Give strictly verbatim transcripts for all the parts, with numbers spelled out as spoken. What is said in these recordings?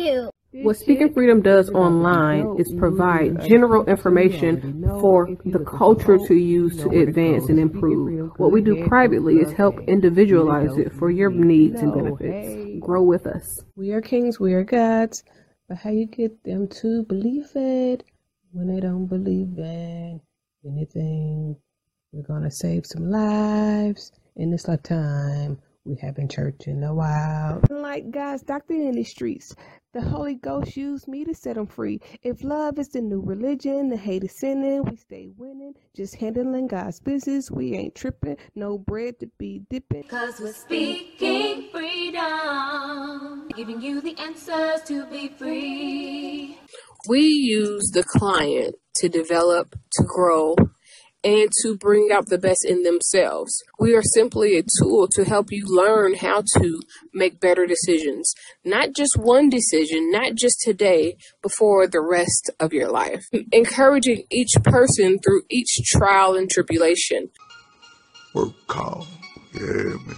you. What Speaking Freedom does online is provide general information for the culture to use to advance and improve. What we do privately is help individualize it for your needs and benefits. Grow with us. We are kings, we are gods, but how you get them to believe it when they don't believe in anything? We're going to save some lives in this lifetime. We haven't church in a while. Like God's doctor in the streets, the Holy Ghost used me to set them free. If love is the new religion, the hate is sinning, we stay winning. Just handling God's business, we ain't tripping. No bread to be dipping. Cause we're speaking freedom, giving you the answers to be free. We use the client to develop, to grow, and to bring out the best in themselves. We are simply a tool to help you learn how to make better decisions. Not just one decision, not just today, but for the rest of your life. Encouraging each person through each trial and tribulation. Work calm, yeah, man.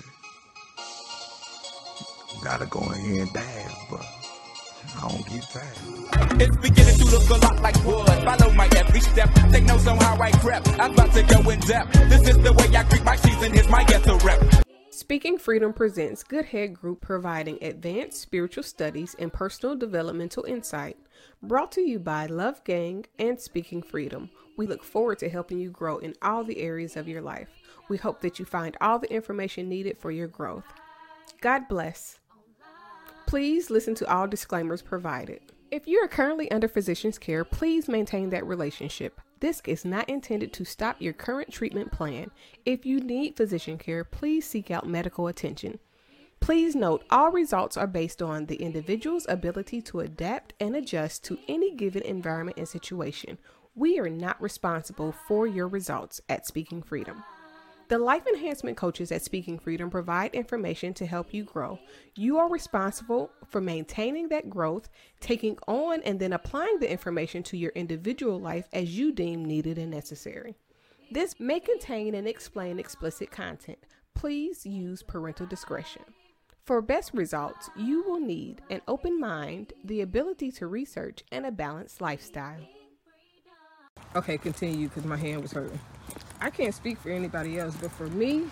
Gotta go in here and dance, but I don't get tired. It's beginning to look a lot like wood. Follow my every step. Take notes on how I crept. I'm about to go in depth. This is the way I greet my season. Here's my ghetto rep. Speaking Freedom presents Good Head Group, providing advanced spiritual studies and personal developmental insight. Brought to you by Love Gang and Speaking Freedom. We look forward to helping you grow in all the areas of your life. We hope that you find all the information needed for your growth. God bless. Please listen to all disclaimers provided. If you are currently under physician's care, please maintain that relationship. This is not intended to stop your current treatment plan. If you need physician care, please seek out medical attention. Please note, all results are based on the individual's ability to adapt and adjust to any given environment and situation. We are not responsible for your results at Speaking Freedom. The life enhancement coaches at Speaking Freedom provide information to help you grow. You are responsible for maintaining that growth, taking on and then applying the information to your individual life as you deem needed and necessary. This may contain and explain explicit content. Please use parental discretion. For best results, you will need an open mind, the ability to research, and a balanced lifestyle. Okay, continue, because my hand was hurting. I can't speak for anybody else, but for me,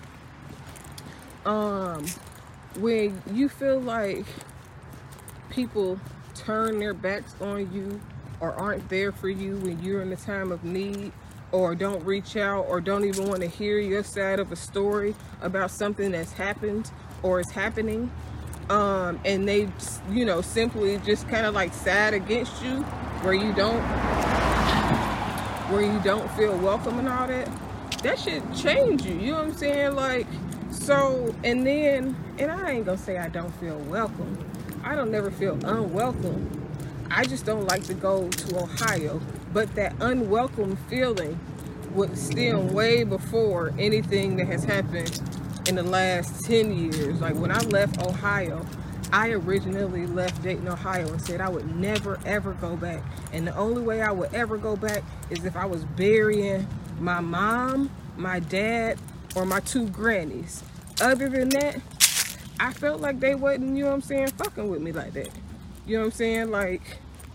um, when you feel like people turn their backs on you or aren't there for you when you're in a time of need, or don't reach out, or don't even want to hear your side of a story about something that's happened or is happening, um, and they, you know, simply just kind of like side against you, where you don't where you don't feel welcome and all that, that should change you, you know what I'm saying? Like, so, and then, and I ain't gonna say I don't feel welcome. I don't never feel unwelcome. I just don't like to go to Ohio. But that unwelcome feeling was still way before anything that has happened in the last ten years. Like, when I left Ohio, I originally left Dayton, Ohio, and said I would never, ever go back. And the only way I would ever go back is if I was burying my mom, my dad, or my two grannies. Other than that, I felt like they wasn't, you know what I'm saying, fucking with me like that. You know what I'm saying? Like,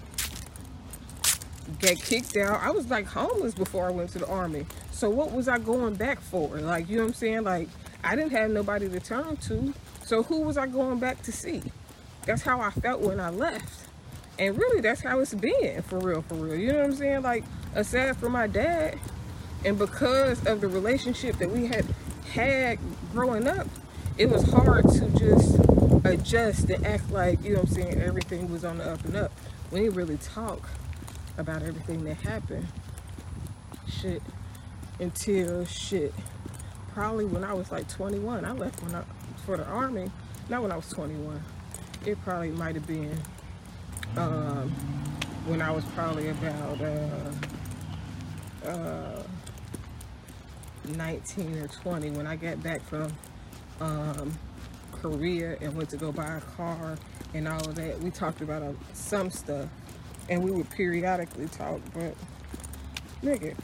get kicked out. I was like homeless before I went to the Army. So what was I going back for? Like, you know what I'm saying? Like, I didn't have nobody to turn to. So who was I going back to see? That's how I felt when I left. And really, that's how it's been, for real, for real. You know what I'm saying? Like, aside from my dad, and because of the relationship that we had had growing up, it was hard to just adjust and act like, you know what I'm saying, everything was on the up and up. We didn't really talk about everything that happened. Shit. Until shit. Probably when I was like twenty-one. I left when I, for the Army. Not when I was twenty-one. It probably might have been um, when I was probably about uh, uh, nineteen or twenty, when I got back from um, Korea and went to go buy a car and all of that. We talked about uh, some stuff, and we would periodically talk, but nigga,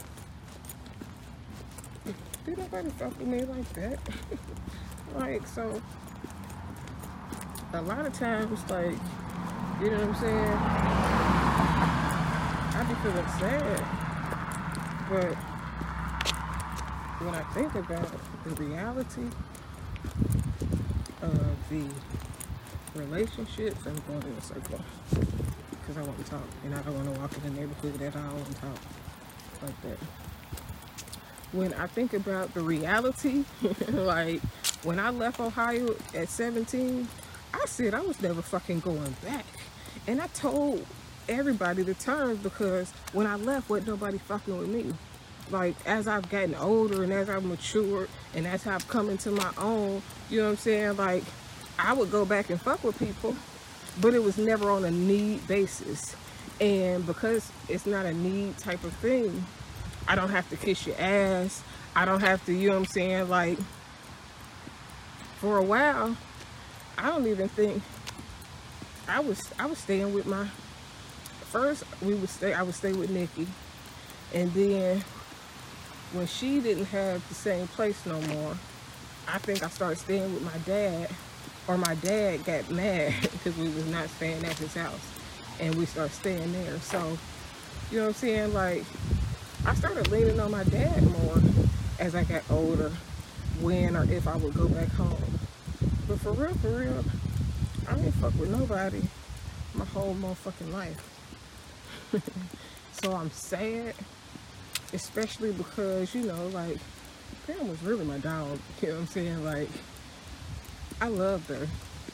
did nobody fuck with me like that? Like, so a lot of times, like, You know what I'm saying? I be feeling sad. But when I think about the reality of the relationships, I'm going in a circle because I want to talk, and I don't want to walk in the neighborhood at all and talk like that. When I think about the reality, like when I left Ohio at seventeen, I said I was never fucking going back. And I told everybody the terms because when I left, wasn't nobody fucking with me. Like, as I've gotten older and as I've matured and as I've come into my own, you know what I'm saying? Like, I would go back and fuck with people, but it was never on a need basis. And because it's not a need type of thing, I don't have to kiss your ass. I don't have to, you know what I'm saying? Like, for a while, I don't even think, I was, I was staying with my, first we would stay, I would stay with Nikki. And then when she didn't have the same place no more, I think I started staying with my dad, or my dad got mad because we was not staying at his house, and we started staying there. So, you know what I'm saying? Like, I started leaning on my dad more as I got older, when or if I would go back home. But for real, for real, I didn't fuck with nobody my whole motherfucking life. So I'm sad. Especially because, you know, like, Pam was really my dog. You know what I'm saying? Like, I loved her.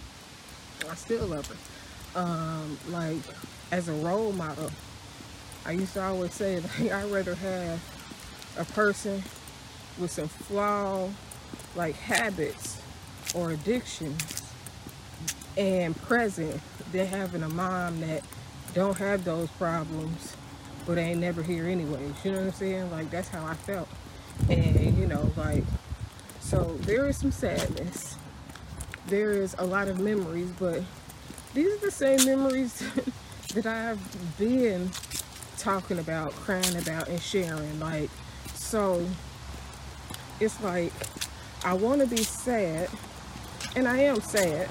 I still love her. Um, like, as a role model, I used to always say, like, I'd rather have a person with some flawed, like, habits or addictions and present than having a mom that don't have those problems but ain't never here anyways. You know what I'm saying? Like, that's how I felt. And, you know, like, so there is some sadness. There is a lot of memories, but these are the same memories that I've been talking about, crying about, and sharing. Like, so it's like, I want to be sad, and I am sad.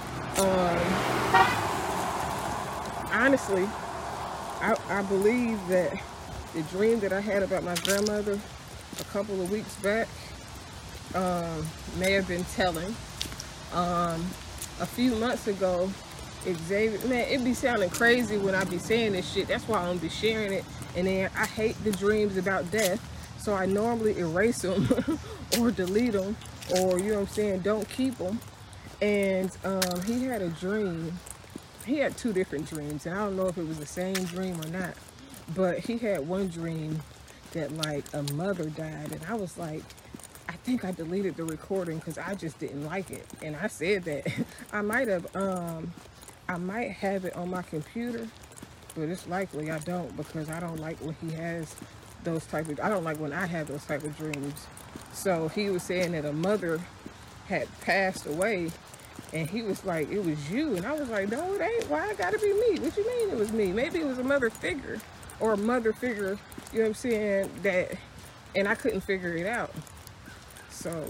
Um, honestly, I, I believe that the dream that I had about my grandmother a couple of weeks back um, may have been telling. Um, a few months ago, Xavier, man, it be sounding crazy when I be saying this shit. That's why I don't be sharing it. And then I hate the dreams about death, so I normally erase them or delete them, or, you know what I'm saying, don't keep them. And um, he had a dream. He had two different dreams, and I don't know if it was the same dream or not, but he had one dream that, like, a mother died, and I was like, I think I deleted the recording because I just didn't like it. And I said that. I might have, um, I might have it on my computer, but it's likely I don't, because I don't like when he has those type of, I don't like when I have those type of dreams. So he was saying that a mother had passed away, and he was like, it was you. And I was like, no, it ain't. Why it gotta be me? What you mean it was me? Maybe it was a mother figure, or a mother figure, you know what I'm saying, that, and I couldn't figure it out. So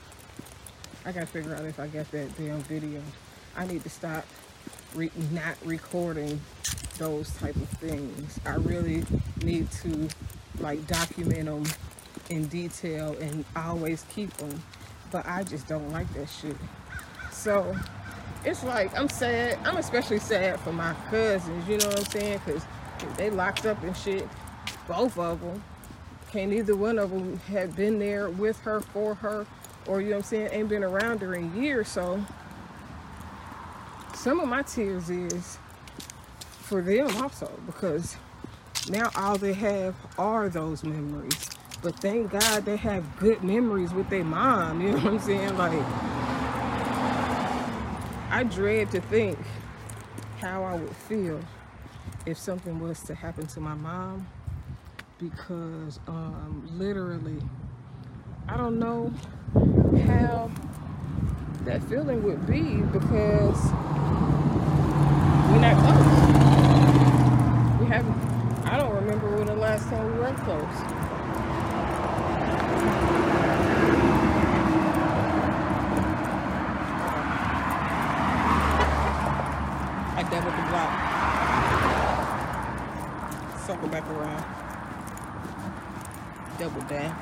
I gotta figure out if I got that damn video. I need to stop re not recording those type of things. I really need to, like, document them in detail and always keep them, but I just don't like that shit. So it's like, I'm sad. I'm especially sad for my cousins, you know what I'm saying, because they locked up and shit, both of them. Can't neither one of them had been there with her, for her, or, you know what I'm saying, ain't been around her in years. So some of my tears is for them also, because now all they have are those memories. But thank God they have good memories with their mom, you know what I'm saying? Like, I dread to think how I would feel if something was to happen to my mom, because um, literally, I don't know how that feeling would be, because we're not close. We haven't, I don't remember when the last time we were close. I doubled the block. doubled down.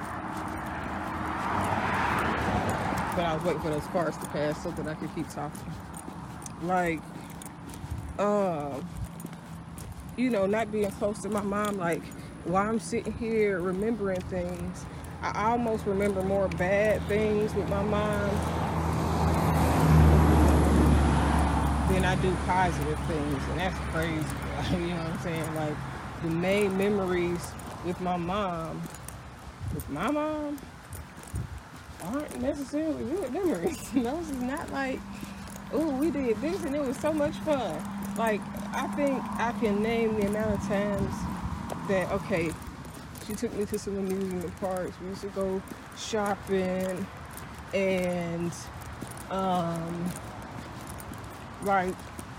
But I was waiting for those cars to pass so that I could keep talking. Like, um, you know, not being close to my mom, like, while I'm sitting here remembering things, I almost remember more bad things with my mom than I do positive things, and that's crazy. You know what I'm saying? Like, the main memories with my mom, with my mom, aren't necessarily good memories. Those is not like, oh, we did this and it was so much fun. Like, I think I can name the amount of times that, okay, she took me to some amusement parks. We used to go shopping, and um, like,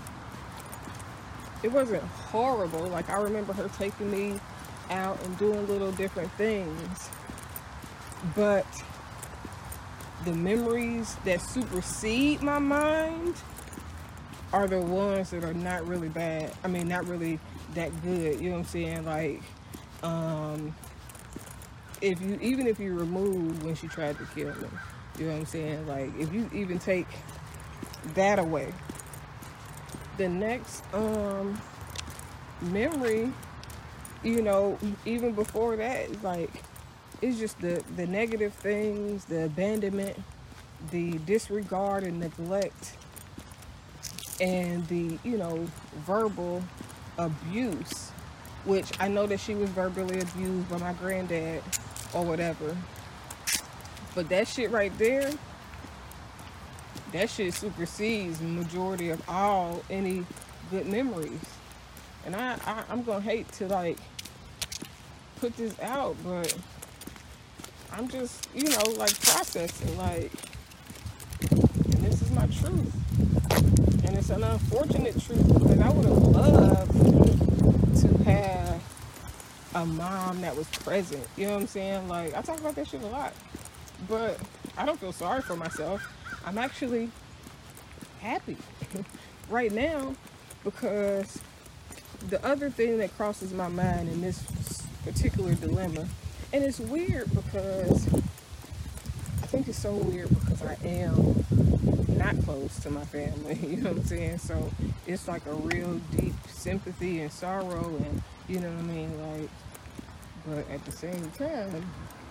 it wasn't horrible. Like, I remember her taking me out and doing little different things, but the memories that supersede my mind are the ones that are not really bad. I mean, not really that good. You know what I'm saying? Like, um, if you, even if you remove when she tried to kill me, you know what I'm saying? Like, if you even take that away, the next um, memory, you know, even before that, is like, it's just the, the negative things, the abandonment, the disregard and neglect, and the, you know, verbal abuse, which I know that she was verbally abused by my granddad or whatever. But that shit right there, that shit supersedes the majority of all any good memories. And I, I, I'm gonna hate to, like, put this out, but I'm just, you know, like, processing, like, and this is my truth. And it's an unfortunate truth, because I would have loved to have a mom that was present. You know what I'm saying? Like, I talk about that shit a lot, but I don't feel sorry for myself. I'm actually happy right now, because the other thing that crosses my mind in this particular dilemma, and it's weird because I think it's so weird because I am not close to my family, you know what I'm saying? So it's like a real deep sympathy and sorrow, and you know what I mean? Like, but at the same time,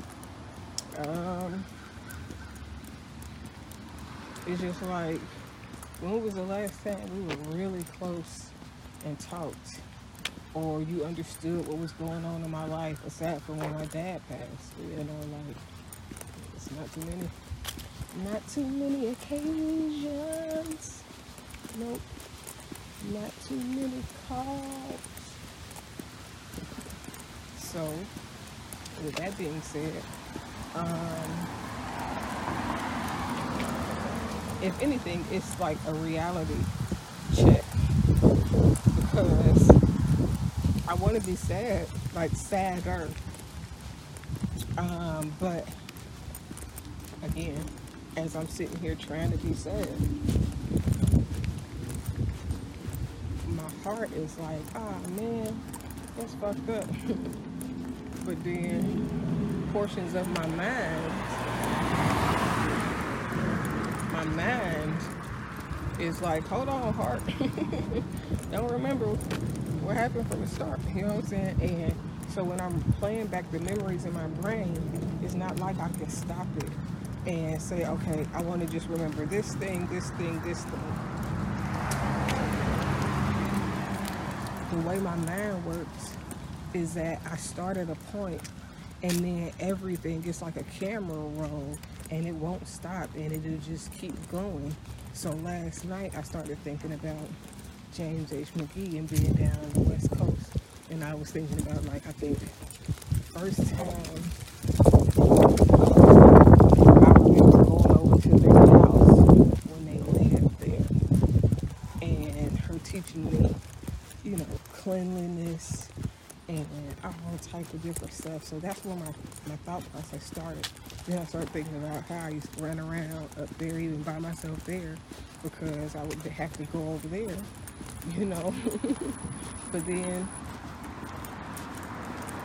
um, it's just like, when was the last time we were really close and talked, or you understood what was going on in my life aside from when my dad passed? You know, like, it's not too many, not too many occasions. Nope, not too many calls. So, with that being said, um, if anything, it's like a reality check, because I want to be sad, like sadder, um, but again, as I'm sitting here trying to be sad, my heart is like, ah, oh, man, that's fucked up. But then portions of my mind, my mind is like, hold on, heart. Don't remember what happened from the start. You know what I'm saying? And so when I'm playing back the memories in my brain, it's not like I can stop it and say, okay, I want to just remember this thing, this thing, this thing. The way my mind works is that I start at a point, and then everything gets like a camera roll, and it won't stop, and it'll just keep going. So last night I started thinking about James H. McGee and being down on the West Coast, and I was thinking about, like, I think the first time I remember going over to their house when they lived there, and her teaching me, you know, cleanliness and all type of different stuff. So that's where my, my thought process started. Then I started thinking about how I used to run around up there, even by myself there, because I would have to go over there, you know. But then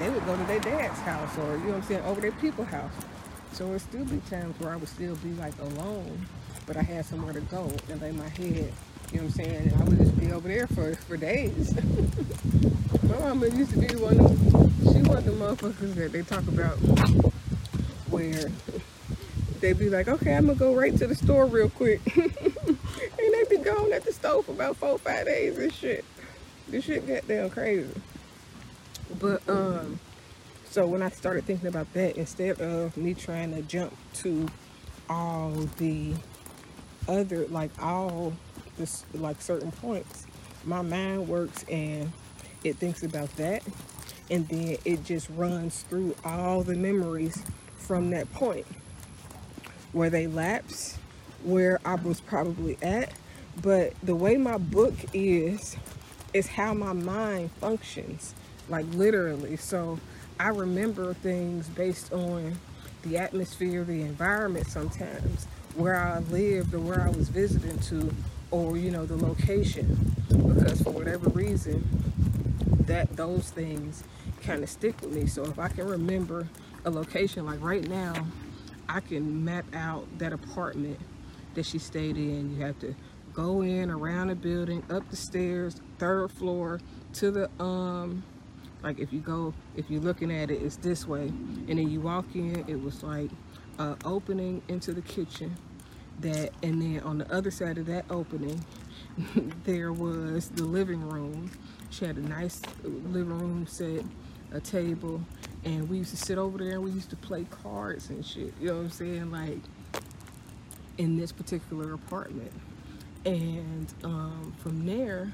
they would go to their dad's house, or, you know what I'm saying, over their people's house. So it still be times where I would still be like alone, but I had somewhere to go and lay my head, you know what I'm saying, and I would just be over there for, for days. My mama used to be one of them, she was the motherfuckers that they talk about where they be like, okay, I'm gonna go right to the store real quick. And they be gone at the store for about four, five days and shit. This shit got damn crazy. But, um, so when I started thinking about that, instead of me trying to jump to all the other, like all this, like certain points, my mind works and it thinks about that. And then it just runs through all the memories from that point where they lapse, where I was probably at. But the way my book is, is how my mind functions, like literally. So I remember things based on the atmosphere, the environment sometimes, where I lived or where I was visiting to, or, you know, the location, because for whatever reason, that those things kind of stick with me. So if I can remember a location, like right now, I can map out that apartment that she stayed in. You have to go in, around the building, up the stairs, third floor, to the, um, like if you go, if you're looking at it, it's this way. And then you walk in, it was like uh, opening into the kitchen. That, and then on the other side of that opening, there was the living room. She had a nice living room set, a table, and we used to sit over there and we used to play cards and shit, you know what I'm saying, like in this particular apartment. And um, from there,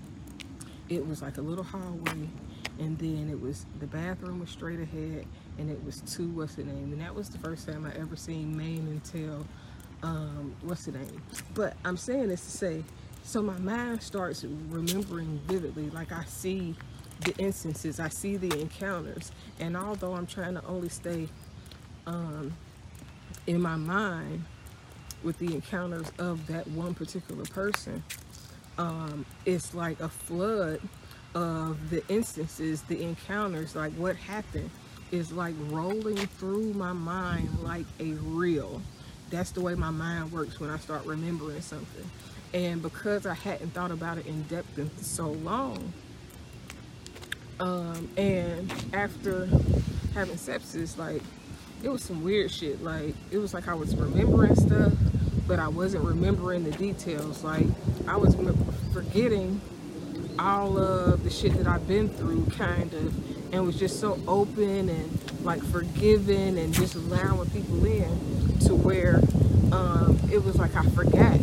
it was like a little hallway, and then it was, the bathroom was straight ahead, and it was two, what's the name, and that was the first time I ever seen Maine until, um, what's the name, but I'm saying this to say, so my mind starts remembering vividly, like I see the instances, I see the encounters, and although I'm trying to only stay um, in my mind with the encounters of that one particular person, um, it's like a flood of the instances, the encounters, like what happened is like rolling through my mind like a reel. That's the way my mind works when I start remembering something. And because I hadn't thought about it in depth in so long, um, and after having sepsis, like, it was some weird shit. Like, it was like I was remembering stuff, but I wasn't remembering the details. Like, I was forgetting all of the shit that I've been through, kind of, and was just so open and like forgiving and just allowing people in, to where um, it was like I forgot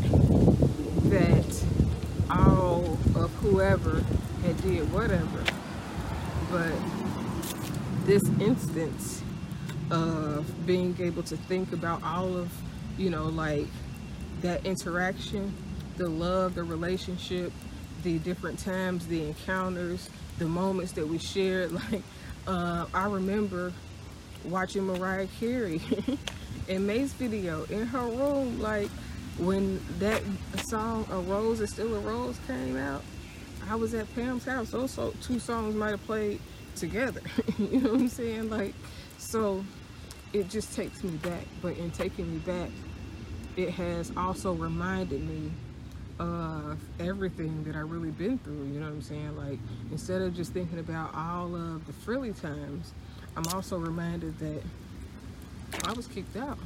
that all of whoever had did whatever. But this instance of being able to think about all of, you know, like that interaction, the love, the relationship, the different times, the encounters, the moments that we shared. Like, uh, I remember watching Mariah Carey in May's video in her room, like when that song "A Rose Is Still a Rose" came out. I was at Pam's house. Those so, two songs might have played together. You know what I'm saying? Like, so it just takes me back. But in taking me back, it has also reminded me of everything that I really been through. You know what I'm saying? Like, instead of just thinking about all of the frilly times, I'm also reminded that I was kicked out.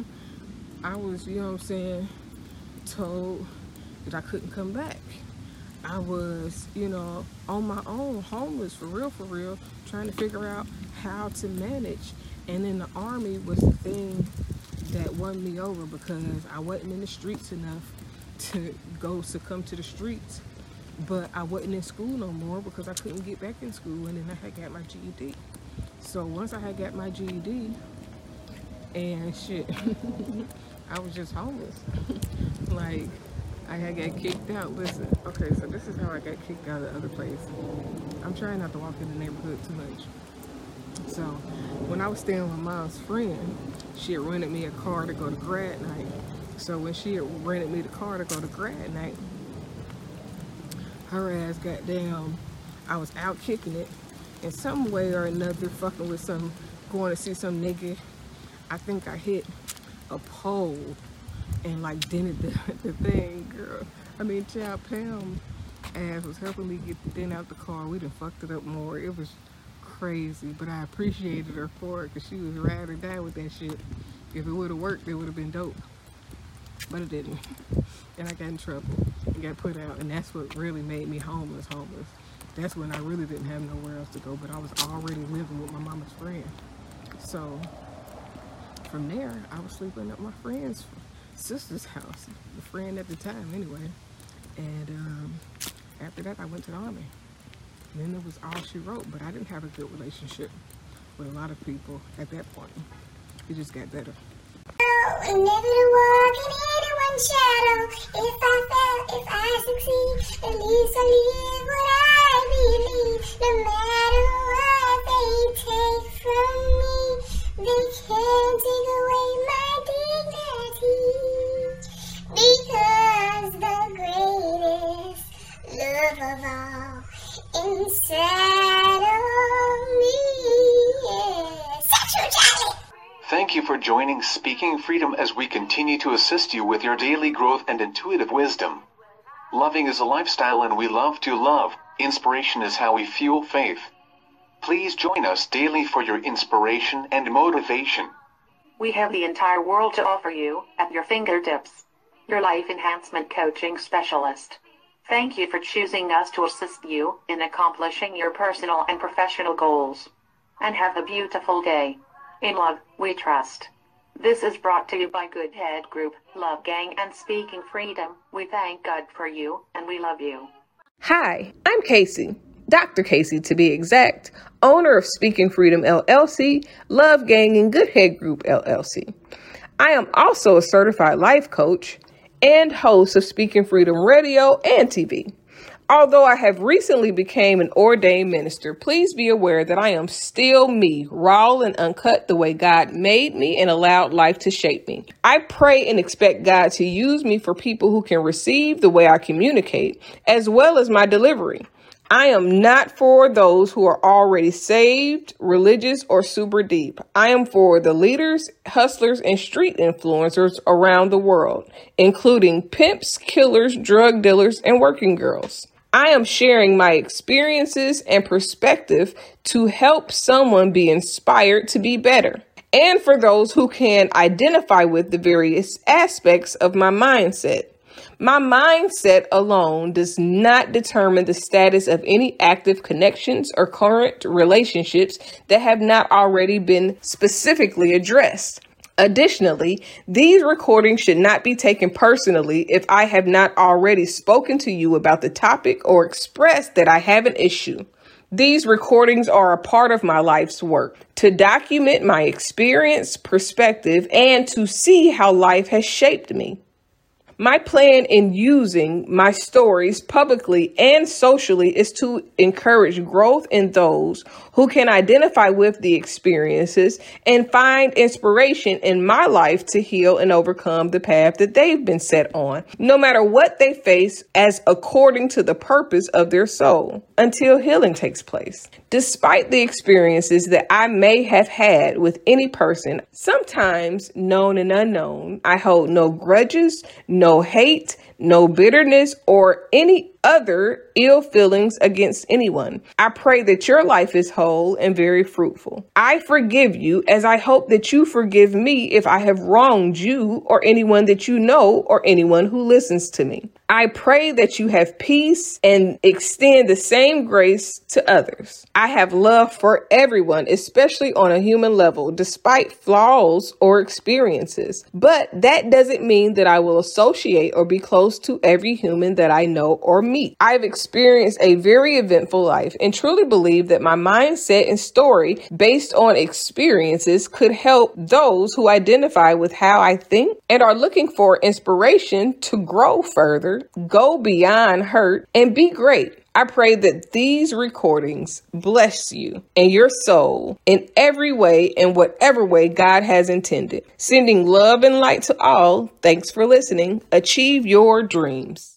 I was, you know what I'm saying, told that I couldn't come back. I was, you know, on my own, homeless, for real, for real, trying to figure out how to manage. And then the Army was the thing that won me over, because I wasn't in the streets enough to go succumb to the streets. But I wasn't in school no more because I couldn't get back in school, and then I had got my G E D. So once I had got my G E D, and shit, I was just homeless. Like, I had got kicked out. Listen, okay, so this is how I got kicked out of the other place. I'm trying not to walk in the neighborhood too much. So when I was staying with my mom's friend, she had rented me a car to go to grad night. So when she had rented me the car to go to grad night, her ass got down. I was out kicking it, in some way or another fucking with some, going to see some nigga. I think I hit a pole and like dented the, the thing, girl. I mean, child, Pam ass was helping me get the dent out the car. We done fucked it up more. It was crazy, but I appreciated her for it because she was ride or die with that shit. If it would have worked, it would have been dope, but it didn't. And I got in trouble and got put out, and that's what really made me homeless homeless. That's when I really didn't have nowhere else to go, but I was already living with my mama's friend. So from there, I was sleeping at my friend's sister's house, the friend at the time anyway. And um, after that, I went to the Army. And then it was all she wrote, but I didn't have a good relationship with a lot of people at that point. It just got better. Never to walk in anyone's shadow. If I fail, if I succeed, at least I live what I believe. No matter what they take from me, they can't take away my dignity. Because the greatest love of all inside of me is sexual Charlie. Thank you for joining Speaking Freedom as we continue to assist you with your daily growth and intuitive wisdom. Loving is a lifestyle and we love to love. Inspiration is how we fuel faith. Please join us daily for your inspiration and motivation. We have the entire world to offer you at your fingertips. Your life enhancement coaching specialist. Thank you for choosing us to assist you in accomplishing your personal and professional goals. And have a beautiful day. In love, we trust. This is brought to you by Good Head Group, Love Gang, and Speaking Freedom. We thank God for you, and we love you. Hi, I'm Casey, Doctor Casey to be exact, owner of Speaking Freedom L L C, Love Gang, and Good Head Group L L C. I am also a certified life coach and host of Speaking Freedom Radio and T V. Although I have recently became an ordained minister, please be aware that I am still me, raw and uncut the way God made me and allowed life to shape me. I pray and expect God to use me for people who can receive the way I communicate, as well as my delivery. I am not for those who are already saved, religious, or super deep. I am for the leaders, hustlers, and street influencers around the world, including pimps, killers, drug dealers, and working girls. I am sharing my experiences and perspective to help someone be inspired to be better. And for those who can identify with the various aspects of my mindset. My mindset alone does not determine the status of any active connections or current relationships that have not already been specifically addressed. Additionally, these recordings should not be taken personally if I have not already spoken to you about the topic or expressed that I have an issue. These recordings are a part of my life's work to document my experience, perspective, and to see how life has shaped me. My plan in using my stories publicly and socially is to encourage growth in those who can identify with the experiences and find inspiration in my life to heal and overcome the path that they've been set on, no matter what they face, as according to the purpose of their soul, until healing takes place. Despite the experiences that I may have had with any person, sometimes known and unknown, I hold no grudges, no No hate, no bitterness, or any other ill feelings against anyone. I pray that your life is whole and very fruitful. I forgive you as I hope that you forgive me if I have wronged you or anyone that you know or anyone who listens to me. I pray that you have peace and extend the same grace to others. I have love for everyone, especially on a human level, despite flaws or experiences. But that doesn't mean that I will associate or be close to every human that I know or meet. I've experienced a very eventful life and truly believe that my mindset and story based on experiences could help those who identify with how I think and are looking for inspiration to grow further, go beyond hurt, and be great. I pray that these recordings bless you and your soul in every way and whatever way God has intended. Sending love and light to all. Thanks for listening. Achieve your dreams.